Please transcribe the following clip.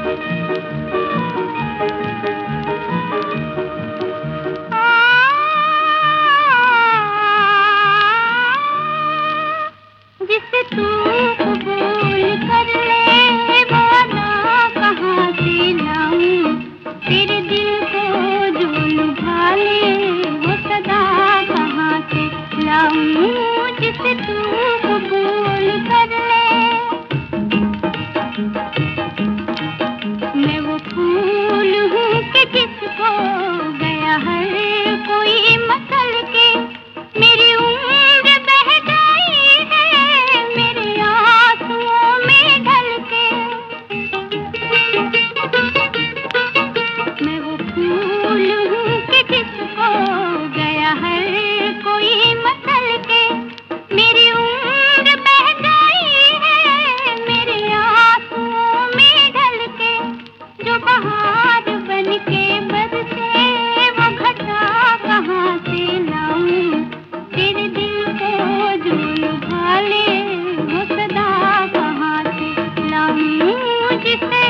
जिसे तू कबूल कर ले वो अदा कहाँ से लाऊं, तेरे दिल को जो लुभा ले वो सदा कहाँ से लाऊं। जिसे तू कबूल कर ले, मैं वो फूल हूँ कि जिसको गया हर कोई मसल के, मेरी उम्र बह गई है मेरे आंसुओं में ढल के। मैं वो फूल हूँ कि जिसको गया हर कोई मसल के, मेरी उम्र बह गई है मेरे आंसुओं में ढल के। जो बहार बन के बरसे वो घटा कहाँ से लाऊं, तेरे दिल को जो लुभा ले वो सदा कहाँ से लाऊं। जिसे